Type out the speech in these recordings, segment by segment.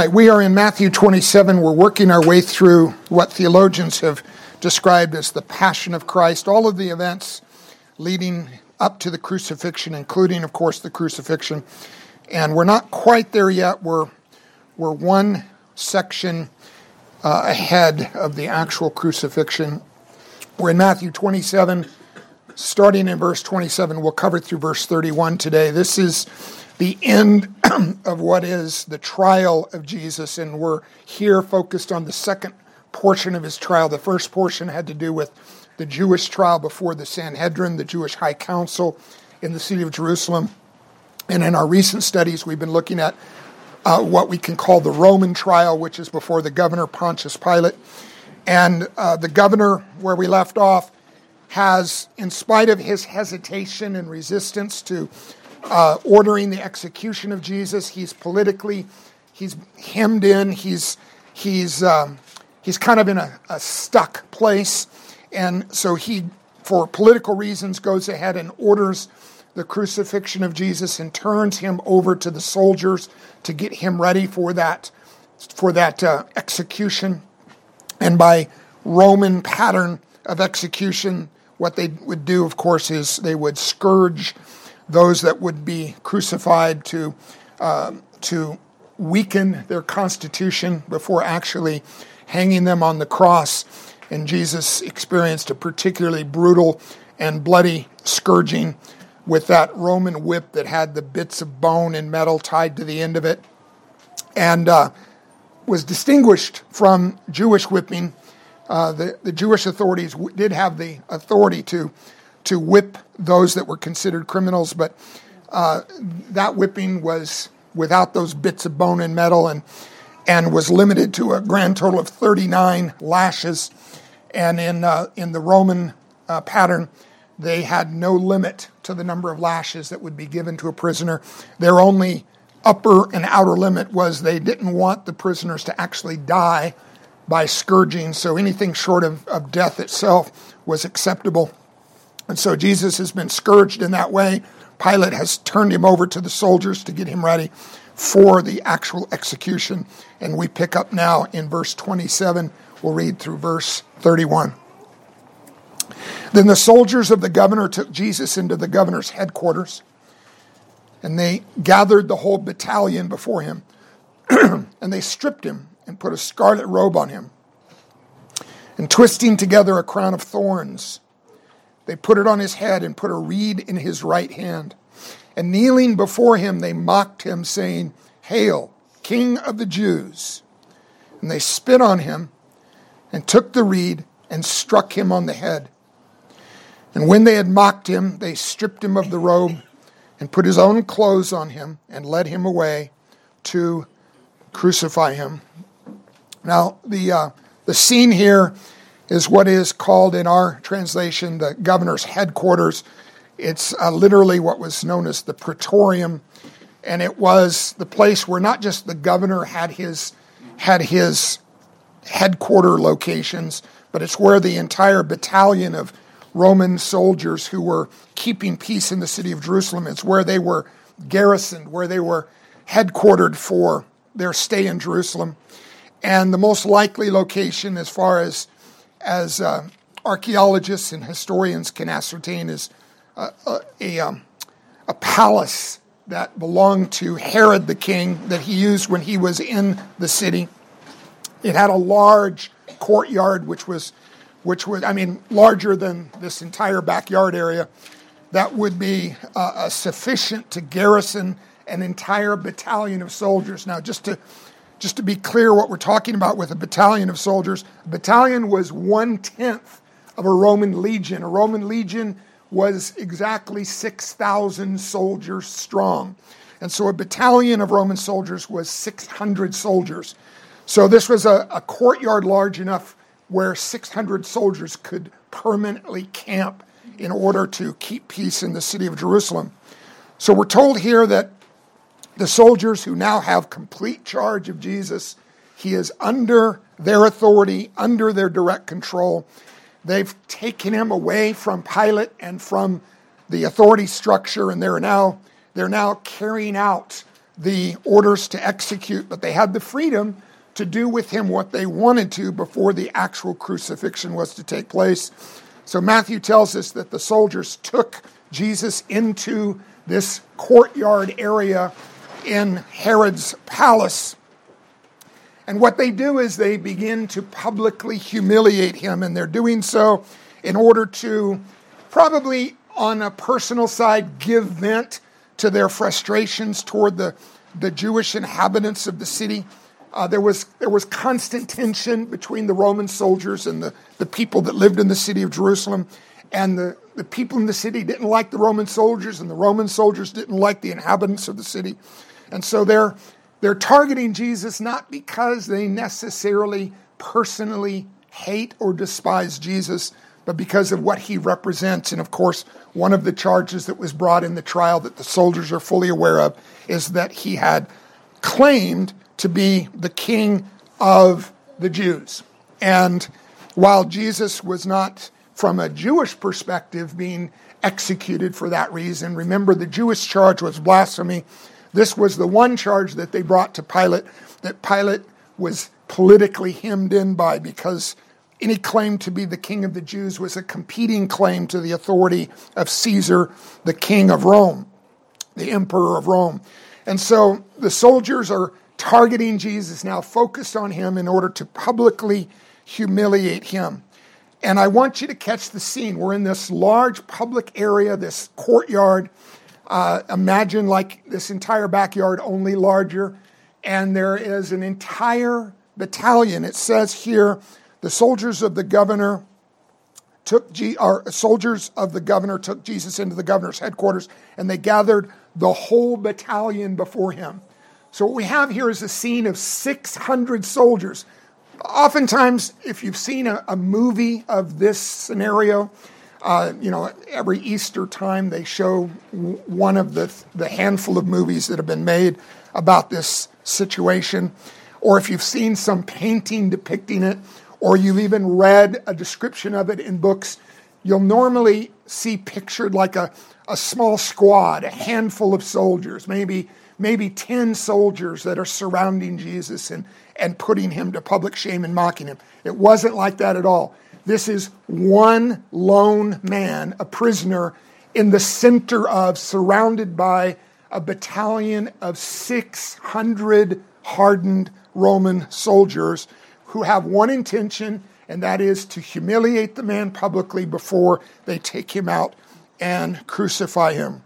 right, we are in Matthew 27. We're working our way through what theologians have described as the Passion of Christ, all of the events leading up to the crucifixion, including, of course, the crucifixion. And we're not quite there yet. We're one section ahead of the actual crucifixion. We're in Matthew 27, starting in verse 27. We'll cover through verse 31 today. This is the end of what is the trial of Jesus, and we're here focused on the second portion of his trial. The first portion had to do with the Jewish trial before the Sanhedrin, the Jewish High Council in the city of Jerusalem. And in our recent studies, we've been looking at what we can call the Roman trial, which is before the governor Pontius Pilate. And the governor, where we left off, has, in spite of his hesitation and resistance to ordering the execution of Jesus, he's hemmed in, he's kind of in a stuck place. And so he, for political reasons, goes ahead and orders the crucifixion of Jesus and turns him over to the soldiers to get him ready for that execution. And by Roman pattern of execution, what they would do, of course, is they would scourge those that would be crucified to weaken their constitution before actually hanging them on the cross. And Jesus experienced a particularly brutal and bloody scourging with that Roman whip that had the bits of bone and metal tied to the end of it, and was distinguished from Jewish whipping. The Jewish authorities did have the authority to whip those that were considered criminals, but that whipping was without those bits of bone and metal, and was limited to a grand total of 39 lashes. And in the Roman pattern, they had no limit to the number of lashes that would be given to a prisoner. Their only upper and outer limit was they didn't want the prisoners to actually die by scourging, so anything short of death itself was acceptable. And so Jesus has been scourged in that way. Pilate has turned him over to the soldiers to get him ready for the actual execution. And we pick up now in verse 27. We'll read through verse 31. Then the soldiers of the governor took Jesus into the governor's headquarters, and they gathered the whole battalion before him, and they stripped him and put a scarlet robe on him, and twisting together a crown of thorns, they put it on his head and put a reed in his right hand. And kneeling before him, they mocked him, saying, "Hail, King of the Jews!" And they spit on him and took the reed and struck him on the head. And when they had mocked him, they stripped him of the robe and put his own clothes on him and led him away to crucify him. Now, the scene here is what is called in our translation the governor's headquarters. It's literally what was known as the Praetorium, and it was the place where not just the governor had his headquarter locations, but it's where the entire battalion of Roman soldiers who were keeping peace in the city of Jerusalem, it's where they were garrisoned, where they were headquartered for their stay in Jerusalem. And the most likely location, as far as archaeologists and historians can ascertain, is a palace that belonged to Herod the king that he used when he was in the city. It had a large courtyard, which was larger than this entire backyard area, that would be sufficient to garrison an entire battalion of soldiers. Now, just to be clear what we're talking about with a battalion of soldiers, a battalion was 1/10 of a Roman legion. A Roman legion was exactly 6,000 soldiers strong. And so a battalion of Roman soldiers was 600 soldiers. So this was a courtyard large enough where 600 soldiers could permanently camp in order to keep peace in the city of Jerusalem. So we're told here that the soldiers who now have complete charge of Jesus, he is under their authority, under their direct control. They've taken him away from Pilate and from the authority structure, and they're now carrying out the orders to execute, but they had the freedom to do with him what they wanted to before the actual crucifixion was to take place. So Matthew tells us that the soldiers took Jesus into this courtyard area in Herod's palace. And what they do is they begin to publicly humiliate him, and they're doing so in order to probably on a personal side give vent to their frustrations toward the Jewish inhabitants of the city. There was constant tension between the Roman soldiers and the people that lived in the city of Jerusalem. And the people in the city didn't like the Roman soldiers, and the Roman soldiers didn't like the inhabitants of the city. And so they're targeting Jesus not because they necessarily personally hate or despise Jesus, but because of what he represents. And of course, one of the charges that was brought in the trial that the soldiers are fully aware of is that he had claimed to be the king of the Jews. And while Jesus was not, from a Jewish perspective, being executed for that reason, remember the Jewish charge was blasphemy. This was the one charge that they brought to Pilate, that Pilate was politically hemmed in by, because any claim to be the king of the Jews was a competing claim to the authority of Caesar, the king of Rome, the emperor of Rome. And so the soldiers are targeting Jesus now, focused on him in order to publicly humiliate him. And I want you to catch the scene. We're in this large public area, this courtyard. Imagine like this entire backyard, only larger. And there is an entire battalion. It says here, the soldiers of the governor took Jesus into the governor's headquarters, and they gathered the whole battalion before him. So what we have here is a scene of 600 soldiers. Oftentimes, if you've seen a movie of this scenario, every Easter time they show one of the handful of movies that have been made about this situation. Or if you've seen some painting depicting it, or you've even read a description of it in books, you'll normally see pictured like a small squad, a handful of soldiers, maybe 10 soldiers that are surrounding Jesus and putting him to public shame and mocking him. It wasn't like that at all. This is one lone man, a prisoner, in the center of, surrounded by a battalion of 600 hardened Roman soldiers who have one intention, and that is to humiliate the man publicly before they take him out and crucify him.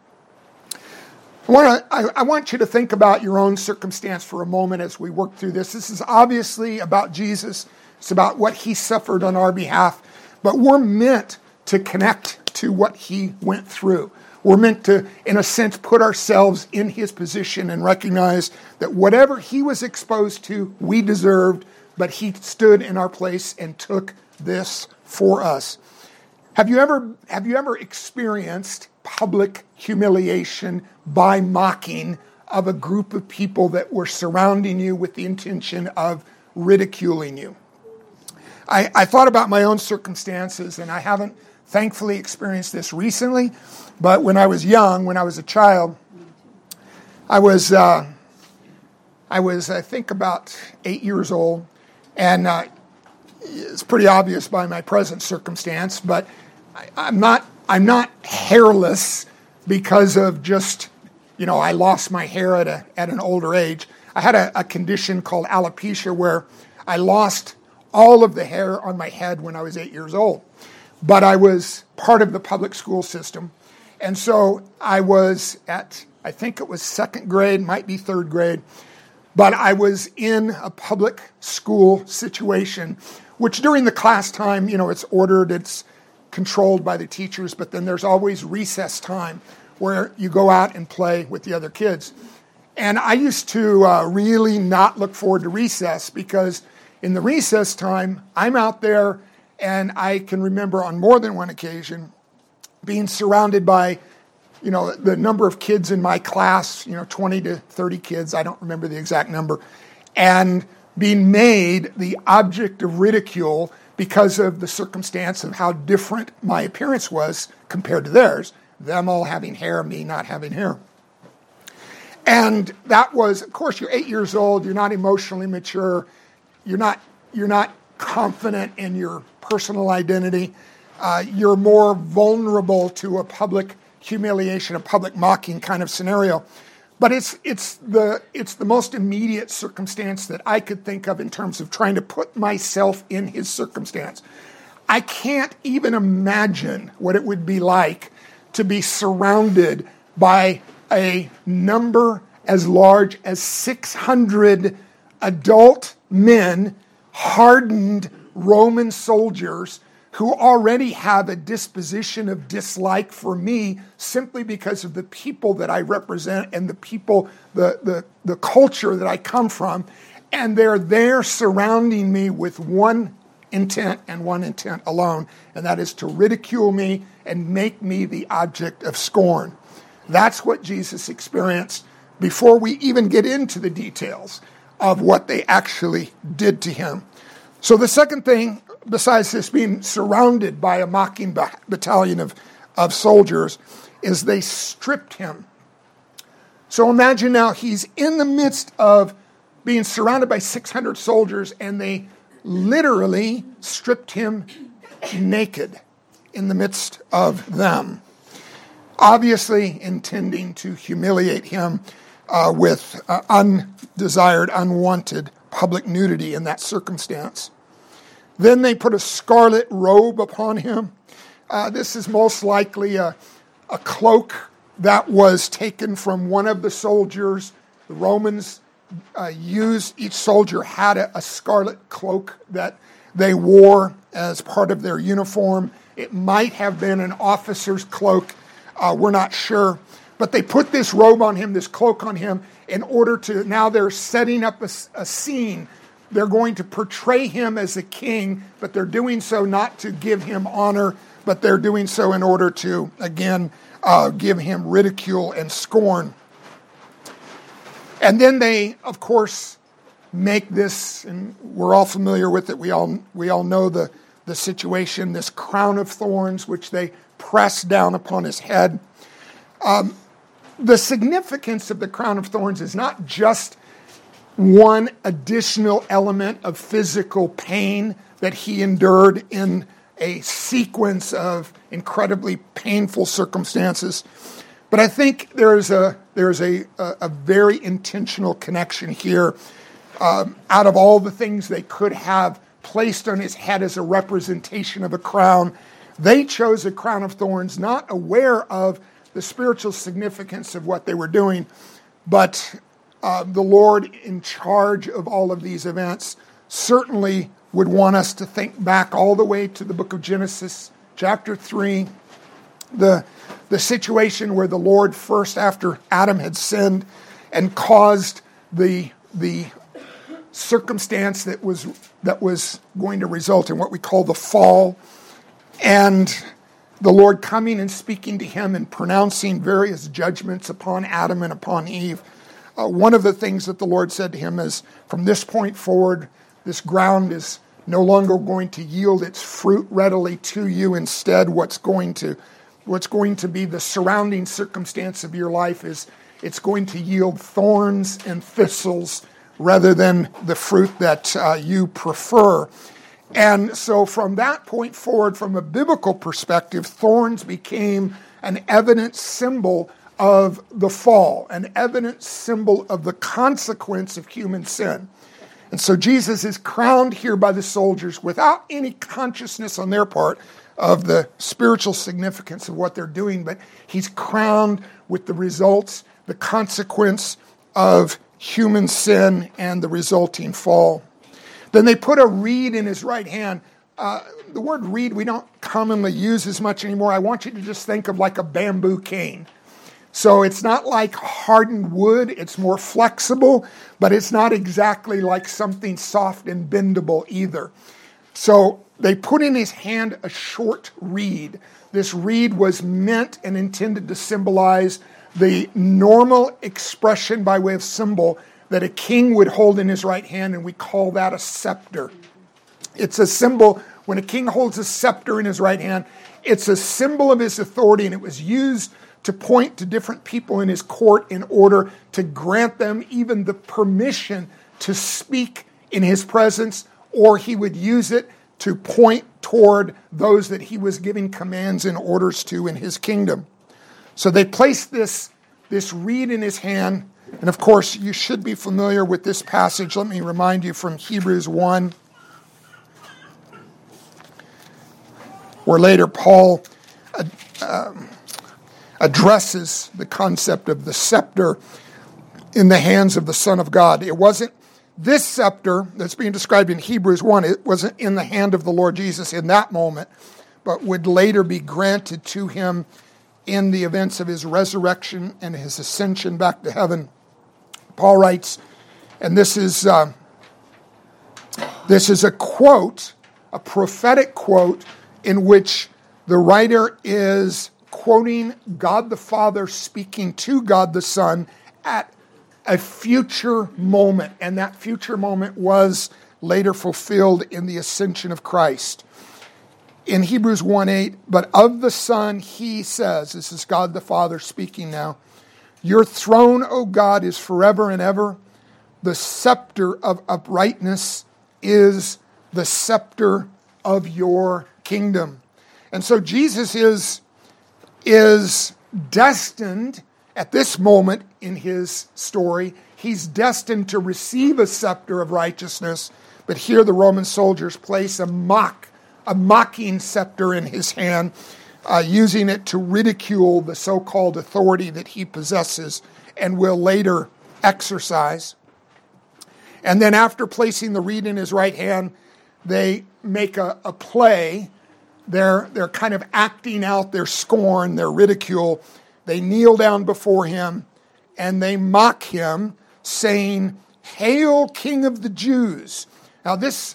I want you to think about your own circumstance for a moment as we work through this. This is obviously about Jesus. It's about what he suffered on our behalf, but we're meant to connect to what he went through. We're meant to, in a sense, put ourselves in his position and recognize that whatever he was exposed to, we deserved, but he stood in our place and took this for us. Have you ever experienced public humiliation by mocking of a group of people that were surrounding you with the intention of ridiculing you? I thought about my own circumstances, and I haven't thankfully experienced this recently, but when I was young, when I was a child, I was I think about 8 years old, and it's pretty obvious by my present circumstance, but I'm not hairless because of just, I lost my hair at an older age. I had a condition called alopecia where I lost all of the hair on my head when I was 8 years old. But I was part of the public school system. And so I was I think it was second grade, might be third grade, but I was in a public school situation, which during the class time, it's ordered, it's controlled by the teachers, but then there's always recess time where you go out and play with the other kids. And I used to really not look forward to recess, because in the recess time, I'm out there, and I can remember on more than one occasion being surrounded by, the number of kids in my class, 20 to 30 kids, I don't remember the exact number, and being made the object of ridicule because of the circumstance of how different my appearance was compared to theirs, them all having hair, me not having hair. And that was, of course, you're 8 years old, you're not emotionally mature, you're not confident in your personal identity, you're more vulnerable to a public humiliation, a public mocking kind of scenario. But it's the most immediate circumstance that I could think of in terms of trying to put myself in his circumstance. I can't even imagine what it would be like to be surrounded by a number as large as 600 adult men, hardened Roman soldiers who already have a disposition of dislike for me simply because of the people that I represent and the people, the culture that I come from. And they're there surrounding me with one intent and one intent alone, and that is to ridicule me and make me the object of scorn. That's what Jesus experienced before we even get into the details of what they actually did to him. So the second thing, besides this being surrounded by a mocking battalion of soldiers, is they stripped him. So imagine now he's in the midst of being surrounded by 600 soldiers, and they literally stripped him naked in the midst of them, obviously intending to humiliate him with undesired, unwanted public nudity in that circumstance. Then they put a scarlet robe upon him. This is most likely a cloak that was taken from one of the soldiers. The Romans used, each soldier had a scarlet cloak that they wore as part of their uniform. It might have been an officer's cloak. We're not sure. But they put this robe on him, this cloak on him, in order to, now they're setting up a scene. They're going to portray him as a king, but they're doing so not to give him honor, but they're doing so in order to, again, give him ridicule and scorn. And then they, of course, make this, and we're all familiar with it, we all know the situation, this crown of thorns, which they press down upon his head. The significance of the crown of thorns is not just one additional element of physical pain that he endured in a sequence of incredibly painful circumstances, but I think there's a very intentional connection here. Out of all the things they could have placed on his head as a representation of a crown, they chose a crown of thorns, not aware of the spiritual significance of what they were doing, but the Lord in charge of all of these events certainly would want us to think back all the way to the book of Genesis, chapter 3, the situation where the Lord first, after Adam had sinned and caused the circumstance that was going to result in what we call the fall, and the Lord coming and speaking to him and pronouncing various judgments upon Adam and upon Eve. One of the things that the Lord said to him is, from this point forward, this ground is no longer going to yield its fruit readily to you. Instead, what's going to be the surrounding circumstance of your life is it's going to yield thorns and thistles rather than the fruit that you prefer. And so from that point forward, from a biblical perspective, thorns became an evident symbol of the fall, an evident symbol of the consequence of human sin. And so Jesus is crowned here by the soldiers without any consciousness on their part of the spiritual significance of what they're doing, but he's crowned with the results, the consequence of human sin and the resulting fall. Then they put a reed in his right hand. The word reed we don't commonly use as much anymore. I want you to just think of like a bamboo cane. So it's not like hardened wood. It's more flexible, but it's not exactly like something soft and bendable either. So they put in his hand a short reed. This reed was meant and intended to symbolize the normal expression by way of symbol that a king would hold in his right hand, and we call that a scepter. It's a symbol, when a king holds a scepter in his right hand, it's a symbol of his authority, and it was used to point to different people in his court in order to grant them even the permission to speak in his presence, or he would use it to point toward those that he was giving commands and orders to in his kingdom. So they placed this reed in his hand. And of course, you should be familiar with this passage. Let me remind you from Hebrews 1, where later Paul addresses the concept of the scepter in the hands of the Son of God. It wasn't this scepter that's being described in Hebrews 1, it wasn't in the hand of the Lord Jesus in that moment, but would later be granted to him in the events of his resurrection and his ascension back to heaven. Paul writes, and this is a quote, a prophetic quote, in which the writer is quoting God the Father speaking to God the Son at a future moment, and that future moment was later fulfilled in the ascension of Christ. In Hebrews 1:8, but of the Son he says, this is God the Father speaking now, your throne, O God, is forever and ever. The scepter of uprightness is the scepter of your kingdom. And so Jesus is destined at this moment in his story, he's destined to receive a scepter of righteousness, but here the Roman soldiers place a mocking scepter in his hand, using it to ridicule the so-called authority that he possesses and will later exercise. And then after placing the reed in his right hand, they make a play. They're kind of acting out their scorn, their ridicule. They kneel down before him and they mock him, saying, "Hail, King of the Jews." Now this,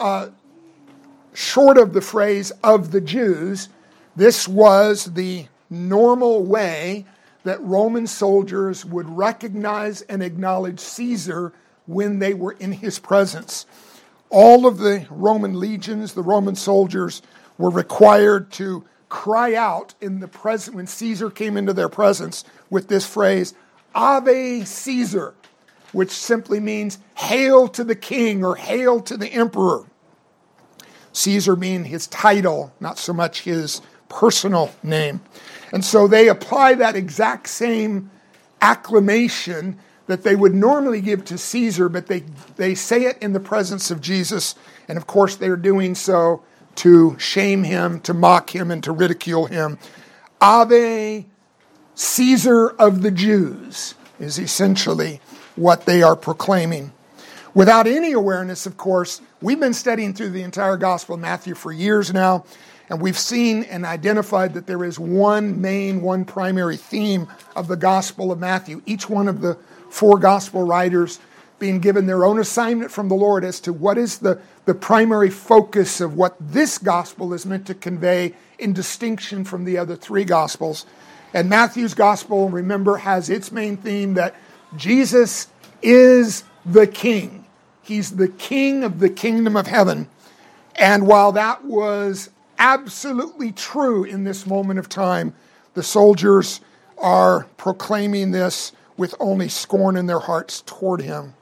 short of the phrase "of the Jews," this was the normal way that Roman soldiers would recognize and acknowledge Caesar when they were in his presence. All of the Roman legions, the Roman soldiers, were required to cry out in the presence when Caesar came into their presence with this phrase, "Ave Caesar," which simply means "Hail to the king" or "Hail to the emperor." Caesar being his title, not so much his personal name. And so they apply that exact same acclamation that they would normally give to Caesar, but they say it in the presence of Jesus. And of course they're doing so to shame him, to mock him, and to ridicule him. "Ave Caesar of the Jews" is essentially what they are proclaiming. Without any awareness, of course, we've been studying through the entire Gospel of Matthew for years now, and we've seen and identified that there is one primary theme of the Gospel of Matthew. Each one of the four Gospel writers being given their own assignment from the Lord as to what is the primary focus of what this Gospel is meant to convey in distinction from the other three Gospels. And Matthew's Gospel, remember, has its main theme that Jesus is the King. He's the King of the kingdom of heaven. And while that was absolutely true in this moment of time, the soldiers are proclaiming this with only scorn in their hearts toward him.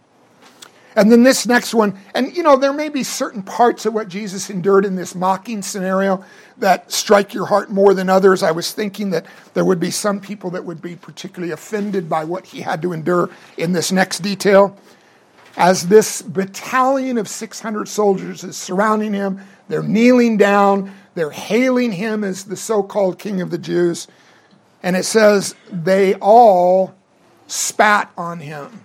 And then this next one, and there may be certain parts of what Jesus endured in this mocking scenario that strike your heart more than others. I was thinking that there would be some people that would be particularly offended by what he had to endure in this next detail. As this battalion of 600 soldiers is surrounding him, they're kneeling down, they're hailing him as the so-called King of the Jews. And it says, they all spat on him.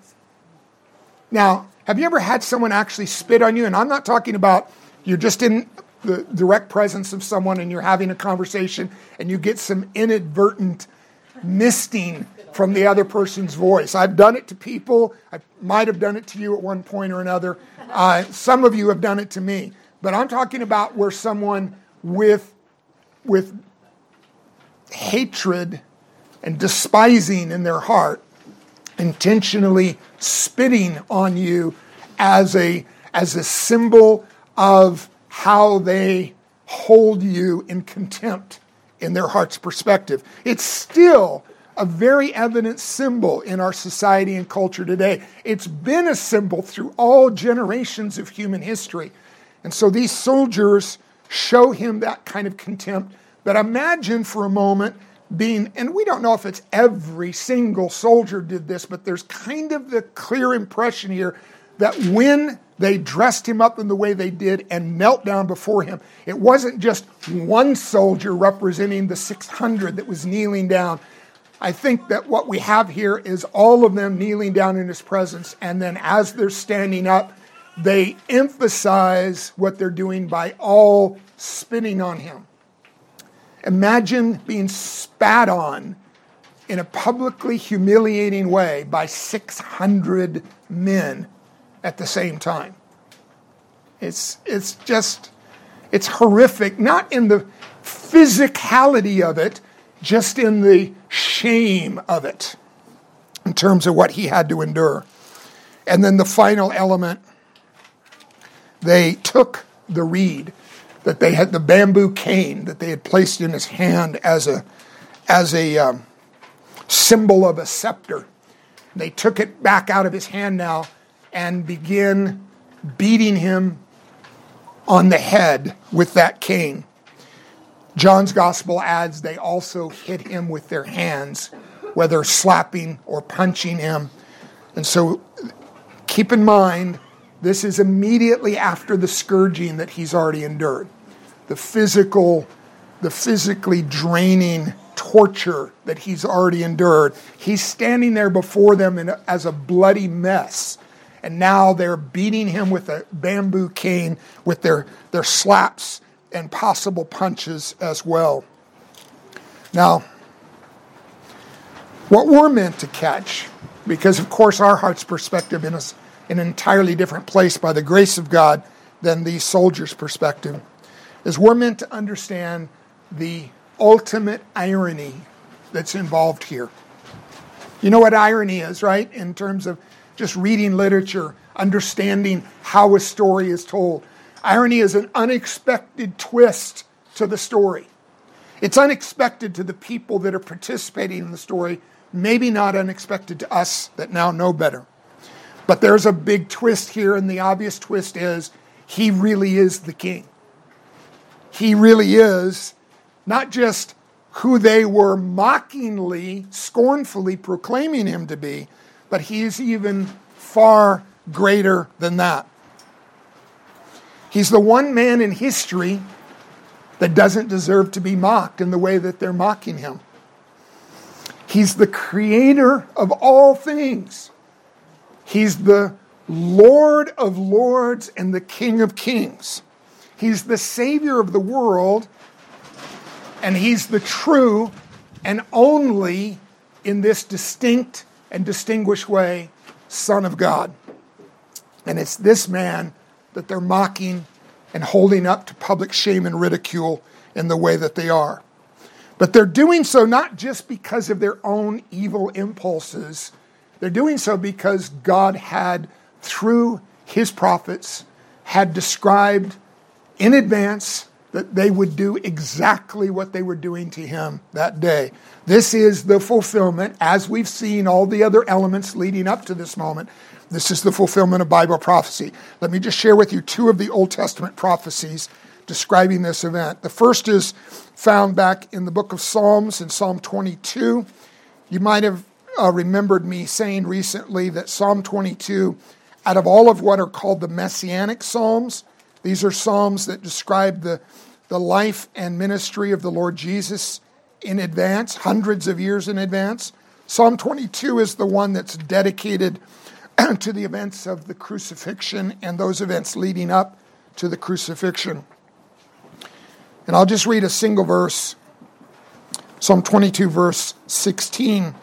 Now, have you ever had someone actually spit on you? And I'm not talking about you're just in the direct presence of someone and you're having a conversation and you get some inadvertent misting from the other person's voice. I've done it to people. I might have done it to you at one point or another. Some of you have done it to me. But I'm talking about where someone with hatred and despising in their heart intentionally spitting on you as a symbol of how they hold you in contempt in their heart's perspective. It's still a very evident symbol in our society and culture today. It's been a symbol through all generations of human history. And so these soldiers show him that kind of contempt. But imagine for a moment being, and we don't know if it's every single soldier did this, but there's kind of the clear impression here that when they dressed him up in the way they did and knelt down before him, it wasn't just one soldier representing the 600 that was kneeling down. I think that what we have here is all of them kneeling down in his presence, and then as they're standing up, they emphasize what they're doing by all spitting on him. Imagine being spat on in a publicly humiliating way by 600 men at the same time. It's horrific, not in the physicality of it, just in the shame of it, in terms of what he had to endure. And then the final element, they took the reed that they had, the bamboo cane that they had placed in his hand as a symbol of a scepter. They took it back out of his hand now and began beating him on the head with that cane. John's gospel adds they also hit him with their hands, whether slapping or punching him. And so keep in mind, this is immediately after the scourging that he's already endured. The physically draining torture that he's already endured. He's standing there before them as a bloody mess. And now they're beating him with a bamboo cane with their slaps and possible punches as well. Now, what we're meant to catch, because of course our heart's perspective is in an entirely different place by the grace of God than these soldiers' perspective, is we're meant to understand the ultimate irony that's involved here. You know what irony is, right? In terms of just reading literature, understanding how a story is told. Irony is an unexpected twist to the story. It's unexpected to the people that are participating in the story, maybe not unexpected to us that now know better. But there's a big twist here, and the obvious twist is he really is the king. He really is not just who they were mockingly, scornfully proclaiming him to be, but he is even far greater than that. He's the one man in history that doesn't deserve to be mocked in the way that they're mocking him. He's the creator of all things. He's the Lord of lords and the King of kings. He's the Savior of the world, and he's the true and only, in this distinct and distinguished way, Son of God. And it's this man that they're mocking and holding up to public shame and ridicule in the way that they are. But they're doing so not just because of their own evil impulses. They're doing so because God had, through his prophets, had described in advance that they would do exactly what they were doing to him that day. This is the fulfillment, as we've seen all the other elements leading up to this moment. This is the fulfillment of Bible prophecy. Let me just share with you two of the Old Testament prophecies describing this event. The first is found back in the book of Psalms, in Psalm 22. You might have remembered me saying recently that Psalm 22, out of all of what are called the Messianic Psalms, these are Psalms that describe the life and ministry of the Lord Jesus in advance, hundreds of years in advance. Psalm 22 is the one that's dedicated to the events of the crucifixion and those events leading up to the crucifixion. And I'll just read a single verse, Psalm 22, verse 16.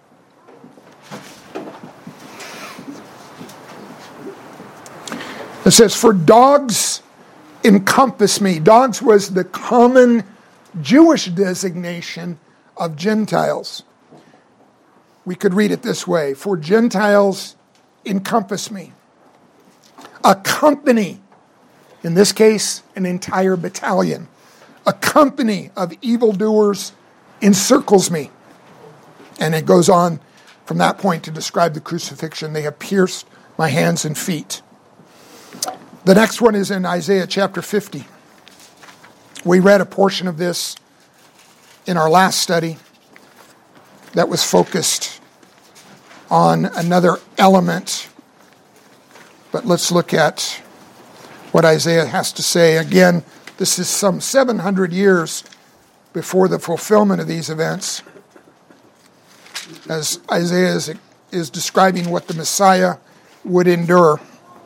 It says, "For dogs encompass me." Dogs was the common Jewish designation of Gentiles. We could read it this way: "For Gentiles encompass me." A company, in this case, an entire battalion A company of evildoers encircles me. And it goes on from that point to describe the crucifixion. They have pierced my hands and feet. The next one is in Isaiah chapter 50. We read a portion of this in our last study that was focused on another element. But let's look at what Isaiah has to say. Again, this is some 700 years before the fulfillment of these events, as Isaiah is describing what the Messiah would endure.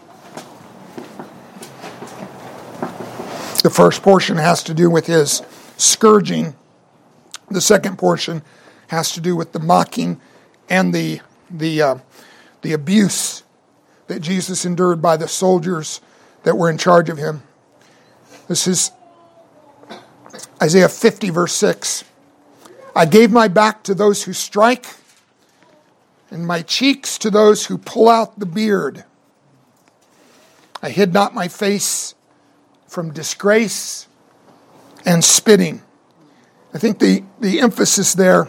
The first portion has to do with his scourging. The second portion has to do with the mocking and the abuse that Jesus endured by the soldiers that were in charge of him. This is Isaiah 50, verse 6. I gave my back to those who strike, and my cheeks to those who pull out the beard. I hid not my face from disgrace and spitting. I think the emphasis there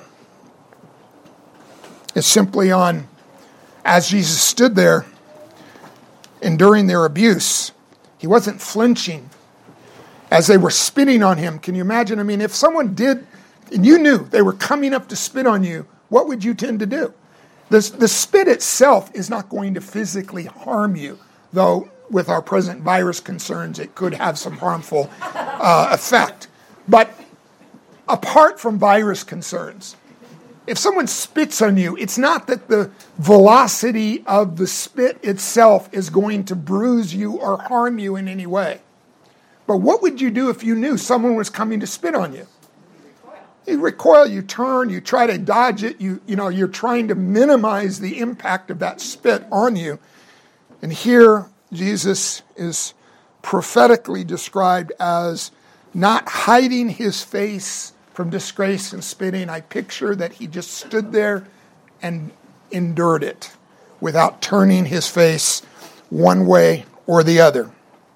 is simply on, as Jesus stood there enduring their abuse, he wasn't flinching as they were spitting on him. Can you imagine? I mean, if someone did, and you knew they were coming up to spit on you, what would you tend to do? The spit itself is not going to physically harm you, though with our present virus concerns, it could have some harmful effect. But apart from virus concerns, if someone spits on you, it's not that the velocity of the spit itself is going to bruise you or harm you in any way. But what would you do if you knew someone was coming to spit on you? You recoil, you turn, you try to dodge it, you're trying to minimize the impact of that spit on you. And here, Jesus is prophetically described as not hiding his face from disgrace and spitting. I picture that he just stood there and endured it without turning his face one way or the other.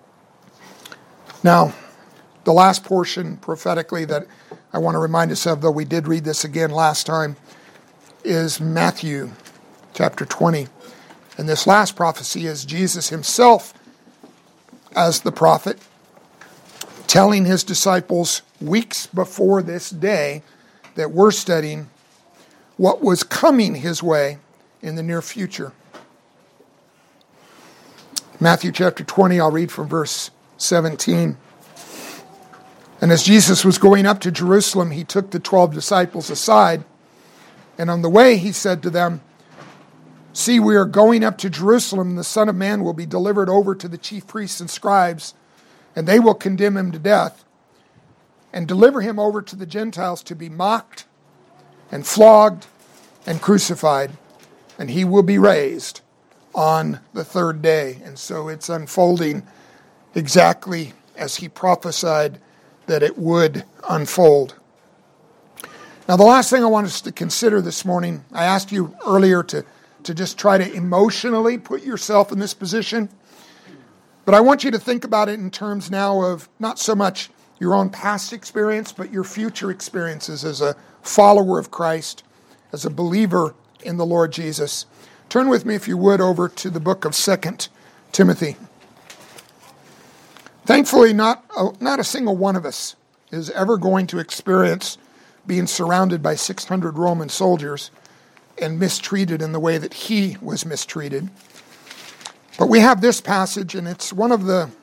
Now, the last portion prophetically that I want to remind us of, though we did read this again last time, is Matthew chapter 20. And this last prophecy is Jesus himself as the prophet, telling his disciples weeks before this day that we're studying what was coming his way in the near future. Matthew chapter 20, I'll read from verse 17. And as Jesus was going up to Jerusalem, he took the 12 disciples aside, and on the way he said to them, "See, we are going up to Jerusalem, and the Son of Man will be delivered over to the chief priests and scribes, and they will condemn him to death, and deliver him over to the Gentiles to be mocked, and flogged, and crucified, and he will be raised on the third day." And so it's unfolding exactly as he prophesied that it would unfold. Now, the last thing I want us to consider this morning, I asked you earlier to just try to emotionally put yourself in this position. But I want you to think about it in terms now of not so much your own past experience, but your future experiences as a follower of Christ, as a believer in the Lord Jesus. Turn with me, if you would, over to the book of 2 Timothy. Thankfully, not a single one of us is ever going to experience being surrounded by 600 Roman soldiers and mistreated in the way that he was mistreated. But we have this passage, and it's one of the,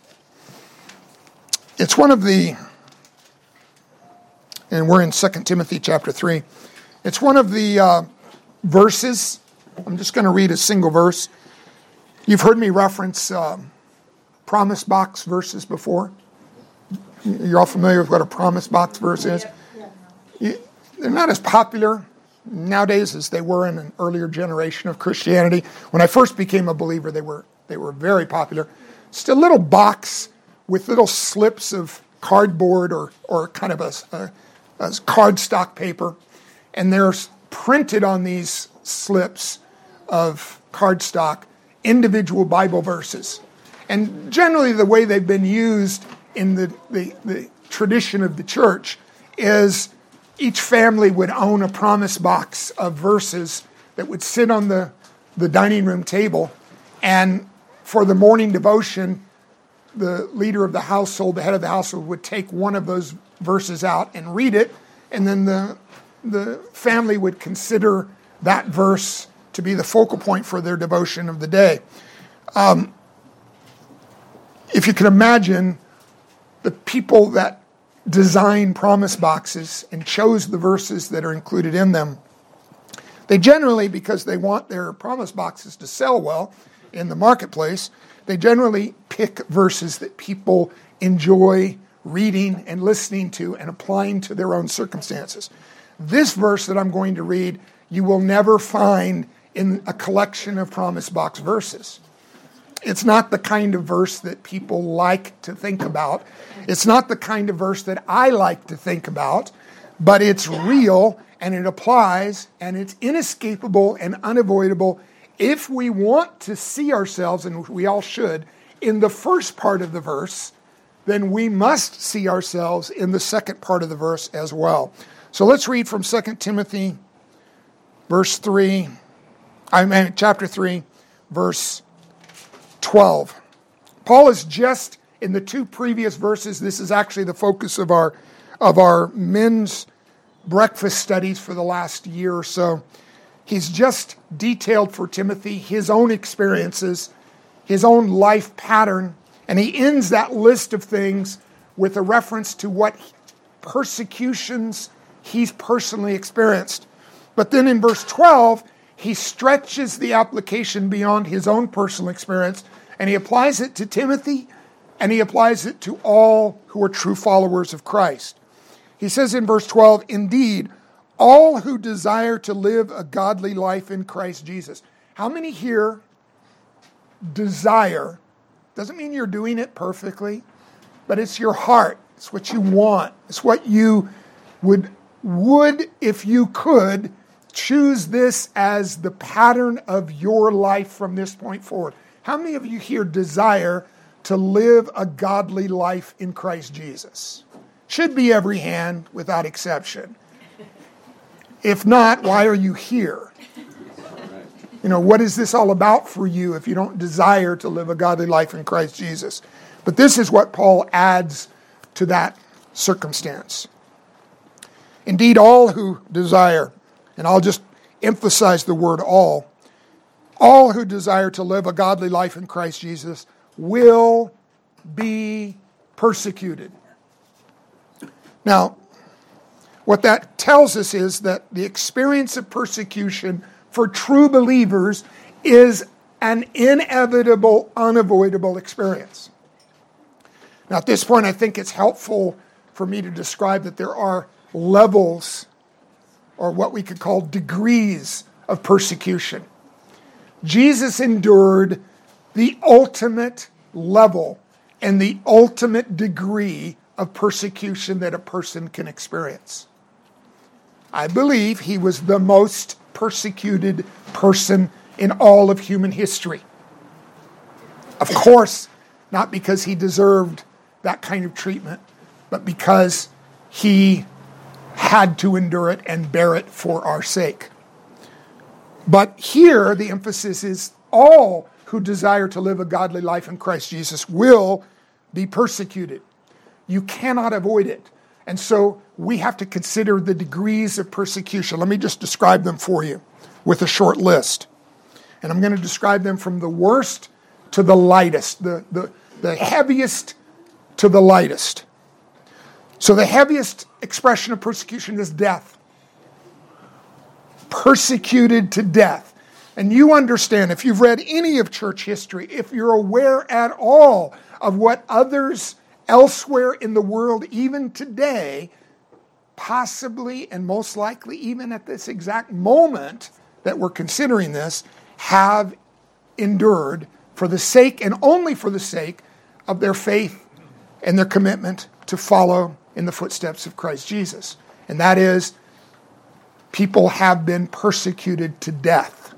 and we're in 2 Timothy chapter 3. It's one of the verses. I'm just going to read a single verse. You've heard me reference promise box verses before. You're all familiar with what a promise box verse is. They're not as popular nowadays as they were in an earlier generation of Christianity. When I first became a believer, they were very popular. Just a little box with little slips of cardboard or kind of a cardstock paper, and there's printed on these slips of cardstock individual Bible verses. And generally the way they've been used in the tradition of the church is each family would own a promise box of verses that would sit on the dining room table. And for the morning devotion, the leader of the household, the head of the household, would take one of those verses out and read it. And then the family would consider that verse to be the focal point for their devotion of the day. If you can imagine the people that designed promise boxes and chose the verses that are included in them, they generally, because they want their promise boxes to sell well in the marketplace, they generally pick verses that people enjoy reading and listening to and applying to their own circumstances. This verse that I'm going to read, you will never find in a collection of promise box verses. It's not the kind of verse that people like to think about. It's not the kind of verse that I like to think about, but it's real and it applies and it's inescapable and unavoidable if we want to see ourselves, and we all should, in the first part of the verse, then we must see ourselves in the second part of the verse as well. So let's read from 2 Timothy chapter 3, verse 12. Paul is just in the two previous verses. This is actually the focus of our men's breakfast studies for the last year or so. He's just detailed for Timothy his own experiences, his own life pattern, and he ends that list of things with a reference to what persecutions he's personally experienced. But then in verse 12, he stretches the application beyond his own personal experience, and he applies it to Timothy, and he applies it to all who are true followers of Christ. He says in verse 12, "Indeed, all who desire to live a godly life in Christ Jesus." How many here desire? Doesn't mean you're doing it perfectly, but it's your heart. It's what you want. It's what you would if you could, choose this as the pattern of your life from this point forward. How many of you here desire to live a godly life in Christ Jesus? Should be every hand without exception. If not, why are you here? What is this all about for you if you don't desire to live a godly life in Christ Jesus? But this is what Paul adds to that circumstance. Indeed, all who desire, and I'll just emphasize the word all who desire to live a godly life in Christ Jesus will be persecuted. Now, what that tells us is that the experience of persecution for true believers is an inevitable, unavoidable experience. Now, at this point, I think it's helpful for me to describe that there are levels, or what we could call degrees, of persecution. Jesus endured the ultimate level and the ultimate degree of persecution that a person can experience. I believe he was the most persecuted person in all of human history. Of course, not because he deserved that kind of treatment, but because he had to endure it and bear it for our sake. But here, the emphasis is all who desire to live a godly life in Christ Jesus will be persecuted. You cannot avoid it. And so we have to consider the degrees of persecution. Let me just describe them for you with a short list. And I'm going to describe them from the worst to the lightest, the heaviest to the lightest. So the heaviest expression of persecution is death. Persecuted to death. And you understand, if you've read any of church history, if you're aware at all of what others elsewhere in the world, even today, possibly and most likely even at this exact moment that we're considering this, have endured for the sake and only for the sake of their faith and their commitment to follow in the footsteps of Christ Jesus. And that is, people have been persecuted to death.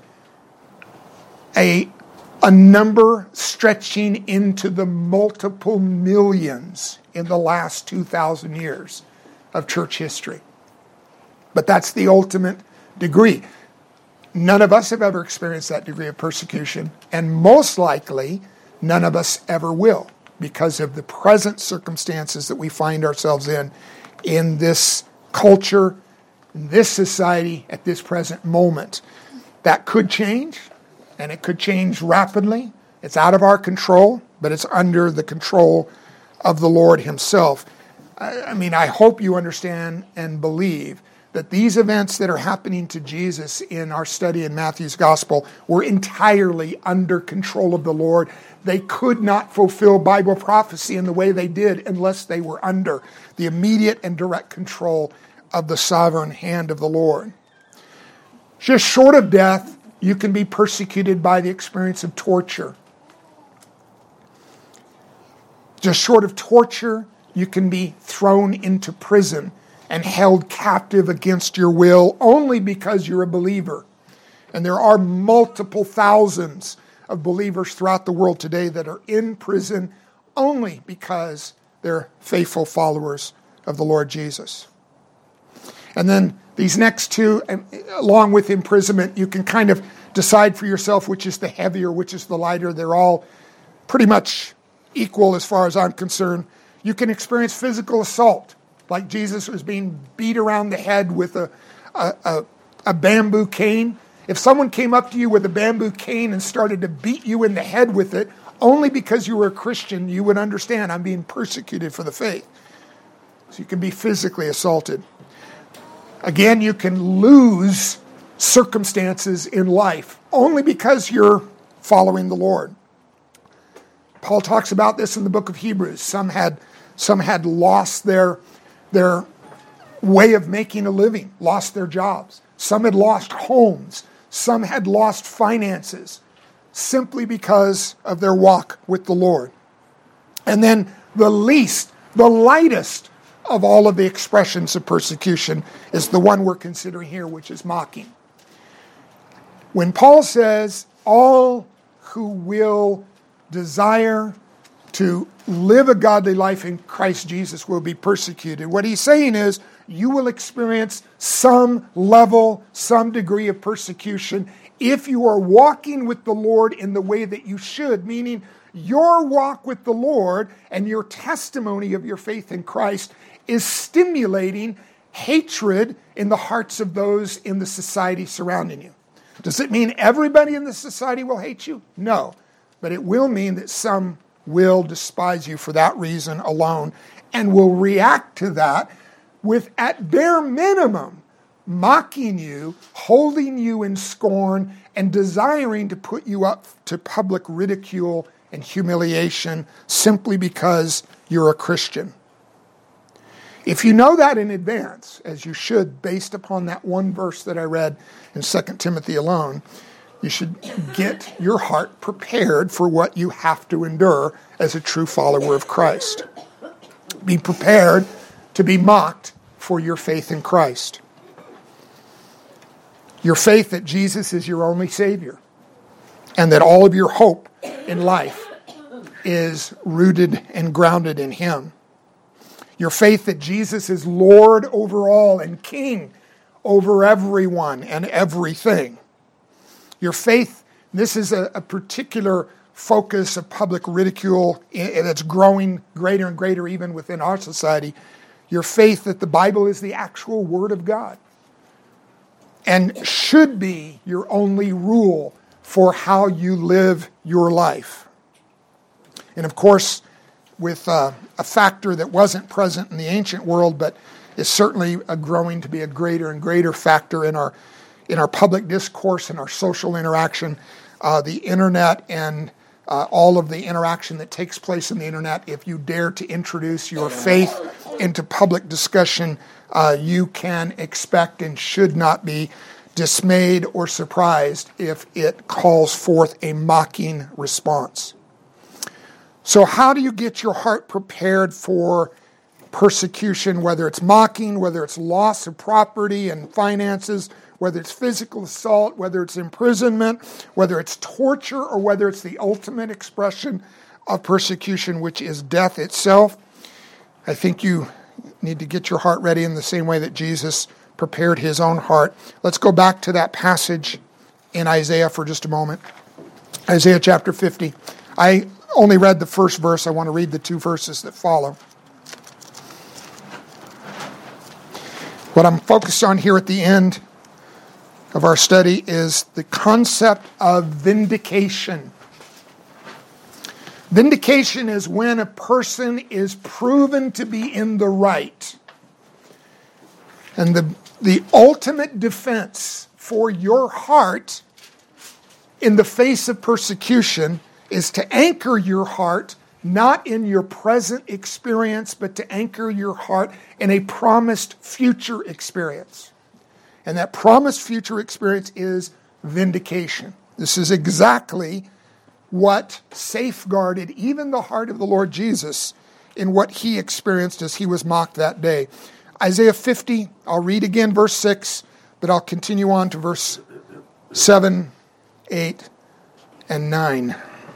A number stretching into the multiple millions in the last 2,000 years of church history. But that's the ultimate degree. None of us have ever experienced that degree of persecution, and most likely none of us ever will, because of the present circumstances that we find ourselves in this culture, in this society, at this present moment. That could change, and it could change rapidly. It's out of our control, but it's under the control of the Lord himself. I hope you understand and believe that these events that are happening to Jesus in our study in Matthew's Gospel were entirely under control of the Lord. They could not fulfill Bible prophecy in the way they did unless they were under the immediate and direct control of the sovereign hand of the Lord. Just short of death, you can be persecuted by the experience of torture. Just short of torture, you can be thrown into prison and held captive against your will only because you're a believer. And there are multiple thousands of believers throughout the world today that are in prison only because they're faithful followers of the Lord Jesus. And then these next two, along with imprisonment, you can kind of decide for yourself which is the heavier, which is the lighter. They're all pretty much equal as far as I'm concerned. You can experience physical assault, like Jesus was being beat around the head with a bamboo cane. If someone came up to you with a bamboo cane and started to beat you in the head with it, only because you were a Christian, you would understand, I'm being persecuted for the faith. So you can be physically assaulted. Again, you can lose circumstances in life only because you're following the Lord. Paul talks about this in the book of Hebrews. Some had lost their way of making a living, lost their jobs. Some had lost homes. Some had lost finances simply because of their walk with the Lord. And then the lightest of all of the expressions of persecution is the one we're considering here, which is mocking. When Paul says, all who will desire to live a godly life in Christ Jesus will be persecuted, what he's saying is, you will experience some level, some degree of persecution if you are walking with the Lord in the way that you should, meaning your walk with the Lord and your testimony of your faith in Christ is stimulating hatred in the hearts of those in the society surrounding you. Does it mean everybody in the society will hate you? No. But it will mean that some will despise you for that reason alone and will react to that with, at bare minimum, mocking you, holding you in scorn, and desiring to put you up to public ridicule and humiliation simply because you're a Christian. If you know that in advance, as you should, based upon that one verse that I read in 2 Timothy alone, you should get your heart prepared for what you have to endure as a true follower of Christ. Be prepared to be mocked for your faith in Christ. Your faith that Jesus is your only Savior, and that all of your hope in life is rooted and grounded in Him. Your faith that Jesus is Lord over all and King over everyone and everything. Your faith, this is a particular focus of public ridicule that's growing greater and greater even within our society. Your faith that the Bible is the actual Word of God and should be your only rule for how you live your life. And of course, with a factor that wasn't present in the ancient world, but is certainly growing to be a greater and greater factor in our public discourse and our social interaction, the internet and all of the interaction that takes place in the internet. If you dare to introduce your faith into public discussion, you can expect and should not be dismayed or surprised if it calls forth a mocking response. So how do you get your heart prepared for persecution, whether it's mocking, whether it's loss of property and finances, whether it's physical assault, whether it's imprisonment, whether it's torture, or whether it's the ultimate expression of persecution, which is death itself? I think you need to get your heart ready in the same way that Jesus prepared his own heart. Let's go back to that passage in Isaiah for just a moment. Isaiah chapter 50. I only read the first verse. I want to read the 2 verses that follow. What I'm focused on here at the end of our study is the concept of vindication. Vindication is when a person is proven to be in the right. And the ultimate defense for your heart in the face of persecution is to anchor your heart not in your present experience, but to anchor your heart in a promised future experience. And that promised future experience is vindication. This is exactly what safeguarded even the heart of the Lord Jesus in what he experienced as he was mocked that day. Isaiah 50, I'll read again verse 6, but I'll continue on to verse 7, 8, and 9.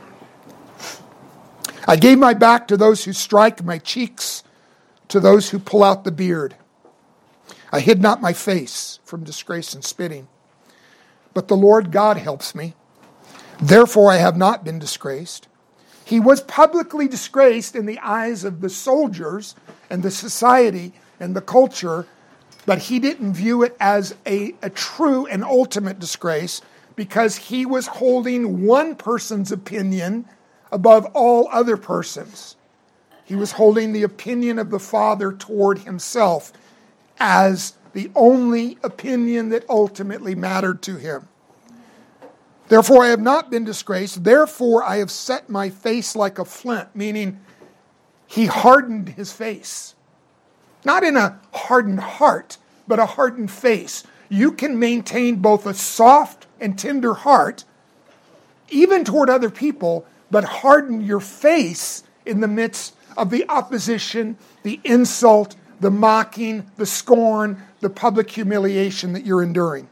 I gave my back to those who strike, my cheeks to those who pull out the beard. I hid not my face from disgrace and spitting. But the Lord God helps me. Therefore I have not been disgraced. He was publicly disgraced in the eyes of the soldiers and the society and the culture, but he didn't view it as a true and ultimate disgrace because he was holding one person's opinion above all other persons. He was holding the opinion of the Father toward himself as the only opinion that ultimately mattered to him. Therefore I have not been disgraced. Therefore I have set my face like a flint, meaning he hardened his face. Not in a hardened heart, but a hardened face. You can maintain both a soft and tender heart, even toward other people, but harden your face in the midst of the opposition, the insult, the mocking, the scorn, the public humiliation that you're enduring.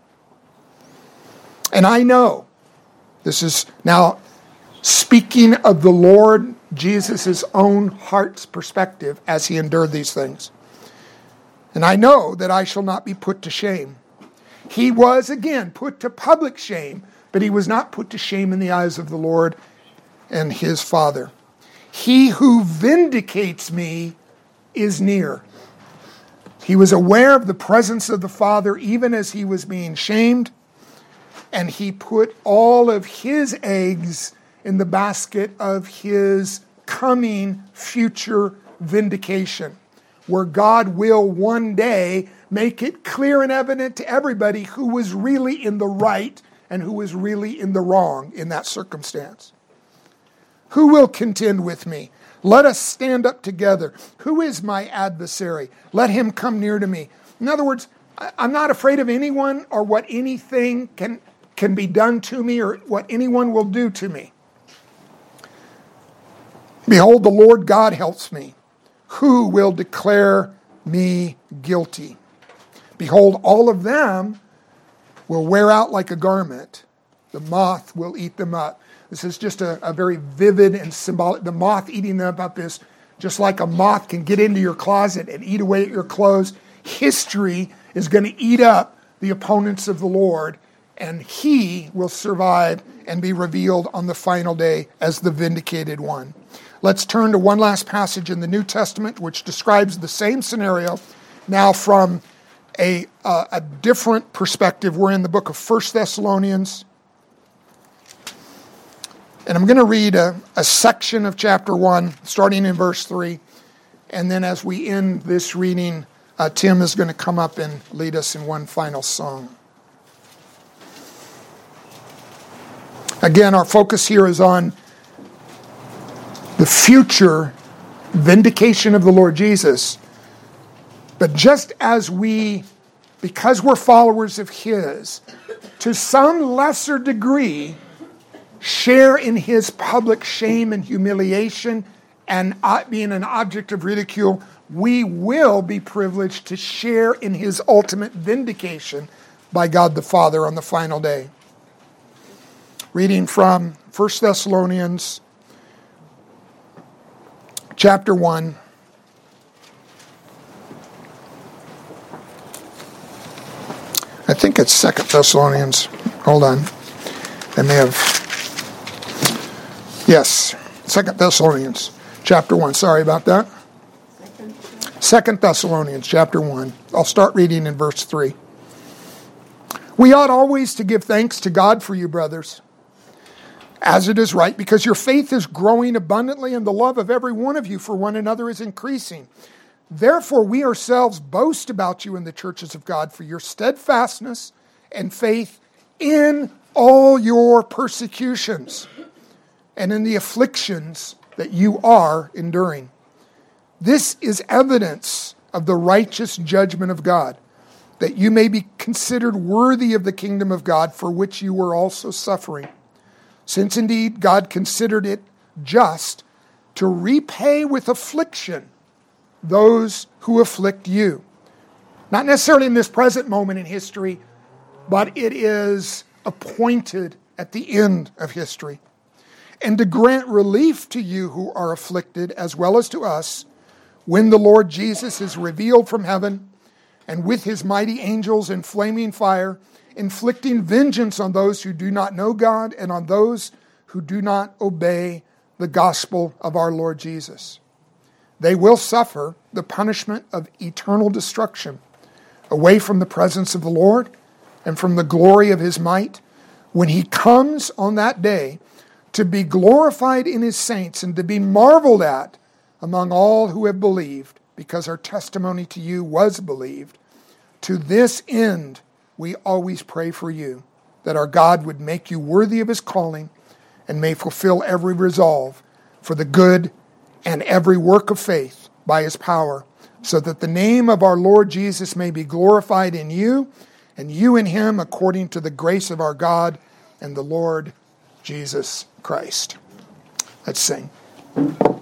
And I know, this is now speaking of the Lord Jesus' own heart's perspective as he endured these things. And I know that I shall not be put to shame. He was, again, put to public shame, but he was not put to shame in the eyes of the Lord and his Father. He who vindicates me is near. He was aware of the presence of the Father even as he was being shamed, and he put all of his eggs in the basket of his coming future vindication, where God will one day make it clear and evident to everybody who was really in the right and who was really in the wrong in that circumstance. Who will contend with me? Let us stand up together. Who is my adversary? Let him come near to me. In other words, I'm not afraid of anyone or what anything can be done to me or what anyone will do to me. Behold, the Lord God helps me. Who will declare me guilty? Behold, all of them will wear out like a garment. The moth will eat them up. This is just a very vivid and symbolic. The moth eating them up is just like a moth can get into your closet and eat away at your clothes. History is going to eat up the opponents of the Lord, and he will survive and be revealed on the final day as the vindicated one. Let's turn to one last passage in the New Testament, which describes the same scenario, now from a different perspective. We're in the book of 1 Thessalonians. And I'm going to read a section of chapter 1, starting in verse 3. And then as we end this reading, Tim is going to come up and lead us in one final song. Again, our focus here is on the future vindication of the Lord Jesus. But just as because we're followers of his, to some lesser degree, share in his public shame and humiliation and being an object of ridicule, we will be privileged to share in his ultimate vindication by God the Father on the final day. Reading from 1 Thessalonians chapter 1, think it's 2 Thessalonians. Hold on. They may have... Yes, 2 Thessalonians chapter 1. Sorry about that. 2 Thessalonians chapter 1. I'll start reading in verse 3. We ought always to give thanks to God for you, brothers, as it is right, because your faith is growing abundantly and the love of every one of you for one another is increasing. Therefore, we ourselves boast about you in the churches of God for your steadfastness and faith in all your persecutions and in the afflictions that you are enduring. This is evidence of the righteous judgment of God, that you may be considered worthy of the kingdom of God for which you were also suffering. Since indeed God considered it just to repay with affliction those who afflict you. Not necessarily in this present moment in history, but it is appointed at the end of history. And to grant relief to you who are afflicted, as well as to us, when the Lord Jesus is revealed from heaven, and with his mighty angels in flaming fire, inflicting vengeance on those who do not know God and on those who do not obey the gospel of our Lord Jesus. They will suffer the punishment of eternal destruction, away from the presence of the Lord and from the glory of his might, when he comes on that day to be glorified in his saints and to be marveled at among all who have believed, because our testimony to you was believed. To this end, we always pray for you, that our God would make you worthy of his calling and may fulfill every resolve for the good and every work of faith by his power, so that the name of our Lord Jesus may be glorified in you, and you in him, according to the grace of our God and the Lord Jesus Christ. Let's sing.